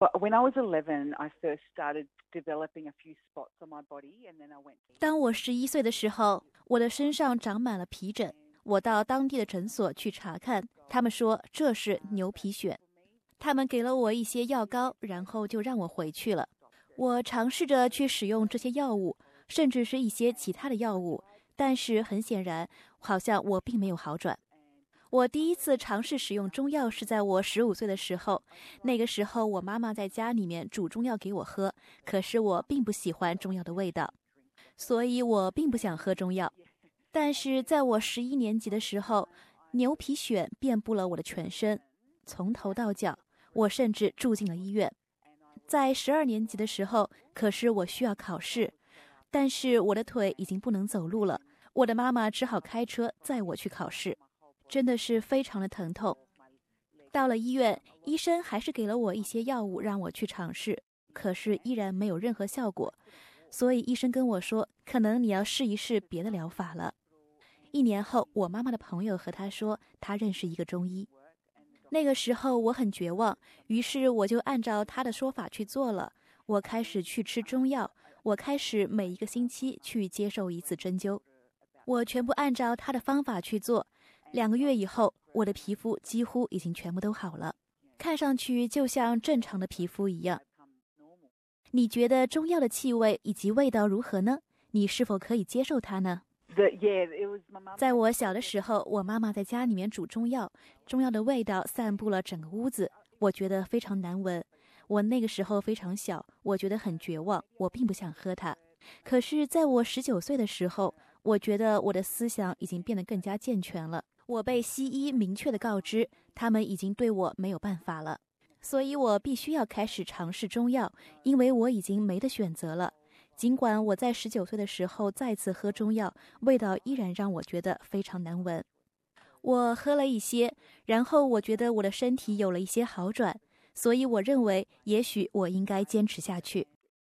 When I was 11, I first started developing a few spots on my body, and then I went. 当我11岁的时候，我的身上长满了皮疹，我到当地的诊所去查看，他们说这是牛皮癣，他们给了我一些药膏，然后就让我回去了。我尝试着去使用这些药物，甚至是一些其他的药物，但是很显然，好像我并没有好转。我第一次尝试使用中药是在我15岁的时候，那个时候我妈妈在家里面煮中药给我喝，可是我并不喜欢中药的味道，所以我并不想喝中药。但是在我11年级的时候，牛皮癣遍布了我的全身，从头到脚，我甚至住进了医院。在12年级的时候，可是我需要考试，但是我的腿已经不能走路了，我的妈妈只好开车载我去考试。真的是非常的疼痛。到了医院，医生还是给了我一些药物让我去尝试，可是依然没有任何效果，所以医生跟我说，可能你要试一试别的疗法了。1年后，我妈妈的朋友和她说，她认识一个中医。那个时候我很绝望，于是我就按照她的说法去做了。我开始去吃中药，我开始每一个星期去接受一次针灸，我全部按照她的方法去做。2个月以后，我的皮肤几乎已经全部都好了，看上去就像正常的皮肤一样。你觉得中药的气味以及味道如何呢？你是否可以接受它呢？在我小的时候，我妈妈在家里面煮中药，中药的味道散布了整个屋子，我觉得非常难闻。我那个时候非常小，我觉得很绝望，我并不想喝它。可是在我19岁的时候，我觉得我的思想已经变得更加健全了。我被西医明确地告知，他们已经对我没有办法了，所以我必须要开始尝试中药，因为我已经没得选择了。尽管我在19岁的时候再次喝中药，味道依然让我觉得非常难闻。我喝了一些，然后我觉得我的身体有了一些好转，所以我认为也许我应该坚持下去。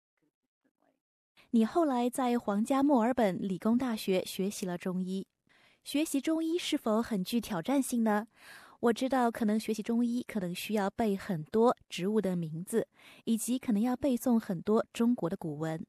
你后来在皇家墨尔本理工大学学习了中医。学习中医是否很具挑战性呢？我知道可能学习中医可能需要背很多植物的名字，以及可能要背诵很多中国的古文。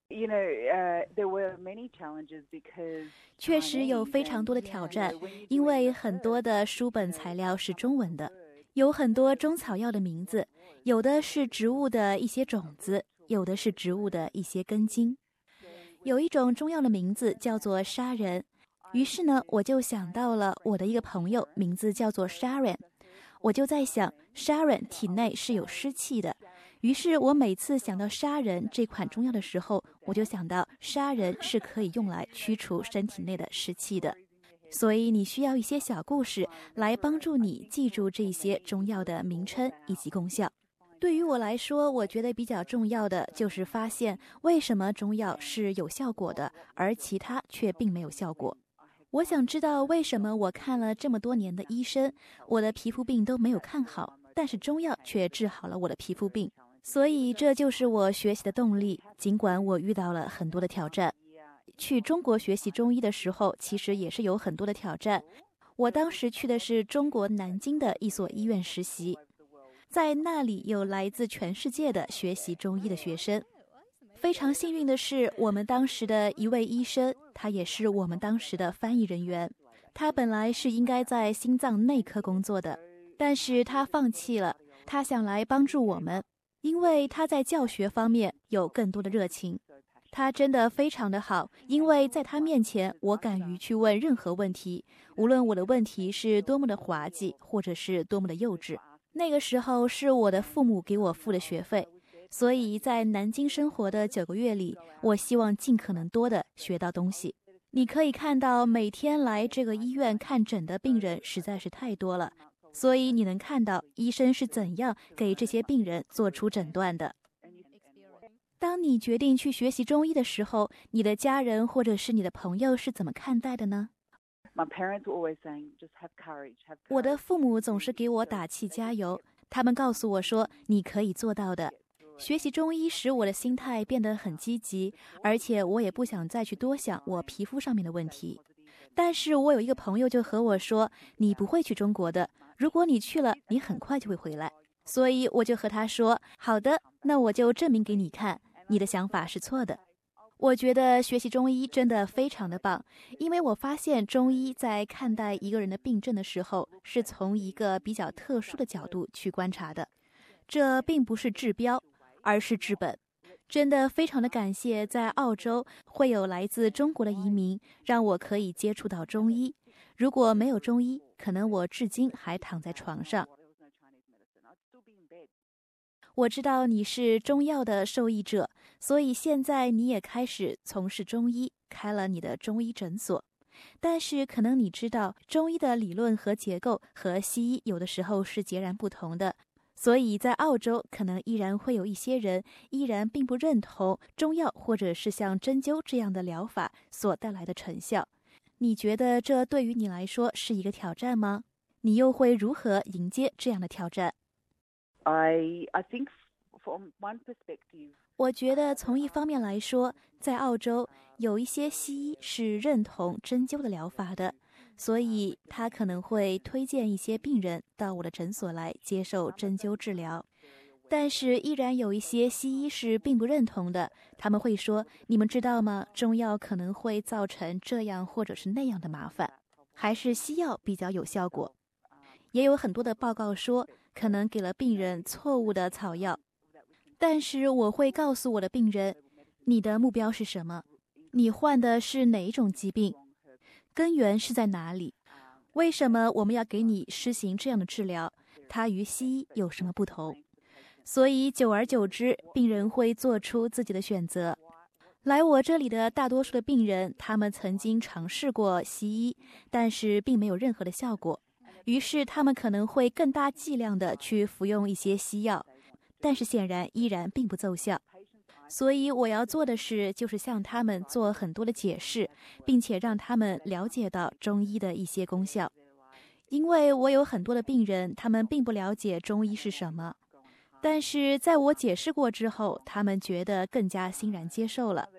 确实有非常多的挑战，因为很多的书本材料是中文的，有很多中草药的名字，有的是植物的一些种子，有的是植物的一些根茎。有一种中药的名字叫做砂仁，于是呢，我就想到了我的一个朋友，名字叫做 Sharon。 我就在想 Sharon 体内是有湿气的，于是我每次想到砂仁这款中药的时候，我就想到砂仁是可以用来驱除身体内的湿气的。所以你需要一些小故事来帮助你记住这些中药的名称以及功效。对于我来说，我觉得比较重要的就是发现为什么中药是有效果的，而其他却并没有效果。我想知道为什么我看了这么多年的医生，我的皮肤病都没有看好，但是中药却治好了我的皮肤病。所以这就是我学习的动力，尽管我遇到了很多的挑战。去中国学习中医的时候，其实也是有很多的挑战。我当时去的是中国南京的一所医院实习，在那里有来自全世界的学习中医的学生。非常幸运的是，我们当时的一位医生，他也是我们当时的翻译人员。他本来是应该在心脏内科工作的，但是他放弃了，他想来帮助我们，因为他在教学方面有更多的热情。他真的非常的好，因为在他面前，我敢于去问任何问题，无论我的问题是多么的滑稽，或者是多么的幼稚。那个时候是我的父母给我付的学费，所以在南京生活的9个月里，我希望尽可能多的学到东西。你可以看到每天来这个医院看诊的病人实在是太多了，所以你能看到医生是怎样给这些病人做出诊断的。当你决定去学习中医的时候，你的家人或者是你的朋友是怎么看待的呢？我的父母总是给我打气加油，他们告诉我说，你可以做到的。学习中医使我的心态变得很积极，而且我也不想再去多想我皮肤上面的问题。但是我有一个朋友就和我说，你不会去中国的，如果你去了，你很快就会回来。 所以我就和他说，好的，那我就证明给你看，你的想法是错的。我觉得学习中医真的非常的棒，因为我发现中医在看待一个人的病症的时候，是从一个比较特殊的角度去观察的。这并不是治标，而是治本。真的非常的感谢在澳洲会有来自中国的移民，让我可以接触到中医。如果没有中医，可能我至今还躺在床上。我知道你是中药的受益者，所以现在你也开始从事中医，开了你的中医诊所。但是可能你知道，中医的理论和结构和西医有的时候是截然不同的，所以在澳洲可能依然会有一些人依然并不认同中药或者是像针灸这样的疗法所带来的成效。你觉得这对于你来说是一个挑战吗？你又会如何迎接这样的挑战？ I think from one perspective, 我觉得从一方面来说，在澳洲有一些西医是认同针灸的疗法的，所以他可能会推荐一些病人到我的诊所来接受针灸治疗。但是依然有一些西医是并不认同的，他们会说，你们知道吗？中药可能会造成这样或者是那样的麻烦，还是西药比较有效果。也有很多的报告说，可能给了病人错误的草药。但是我会告诉我的病人，你的目标是什么？你患的是哪一种疾病？根源是在哪里？为什么我们要给你施行这样的治疗？它与西医有什么不同？所以久而久之，病人会做出自己的选择。来我这里的大多数的病人，他们曾经尝试过西医，但是并没有任何的效果，于是他们可能会更大剂量的去服用一些西药，但是显然依然并不奏效。所以我要做的事就是向他们做很多的解释，并且让他们了解到中医的一些功效。因为我有很多的病人，他们并不了解中医是什么，但是在我解释过之后，他们觉得更加欣然接受了。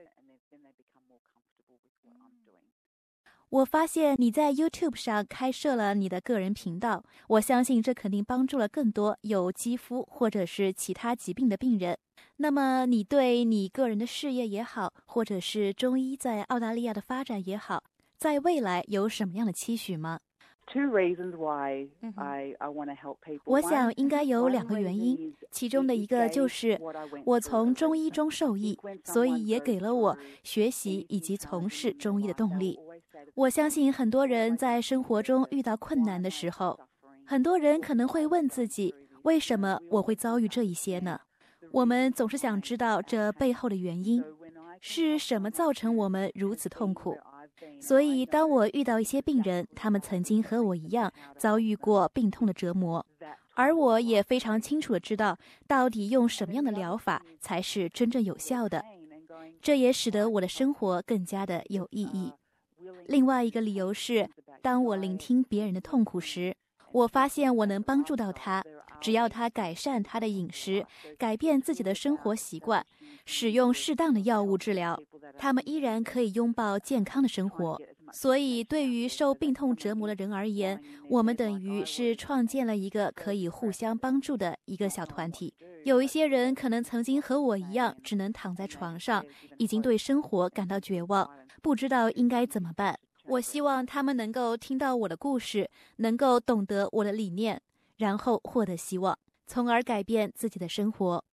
我发现你在 YouTube 上开设了你的个人频道，我相信这肯定帮助了更多有肌肤或者是其他疾病的病人。那么你对你个人的事业也好，或者是中医在澳大利亚的发展也好，在未来有什么样的期许吗 ？Two reasons why I want to help people. 我想应该有2个原因，其中的一个就是我从中医中受益，所以也给了我学习以及从事中医的动力。我相信很多人在生活中遇到困难的时候，很多人可能会问自己，为什么我会遭遇这一些呢？我们总是想知道这背后的原因，是什么造成我们如此痛苦。所以当我遇到一些病人，他们曾经和我一样遭遇过病痛的折磨，而我也非常清楚地知道到底用什么样的疗法才是真正有效的，这也使得我的生活更加的有意义。另外一个理由是，当我聆听别人的痛苦时，我发现我能帮助到他，只要他改善他的饮食，改变自己的生活习惯，使用适当的药物治疗，他们依然可以拥抱健康的生活。所以对于受病痛折磨的人而言，我们等于是创建了一个可以互相帮助的一个小团体。有一些人可能曾经和我一样，只能躺在床上，已经对生活感到绝望，不知道应该怎么办。我希望他们能够听到我的故事，能够懂得我的理念，然后获得希望，从而改变自己的生活。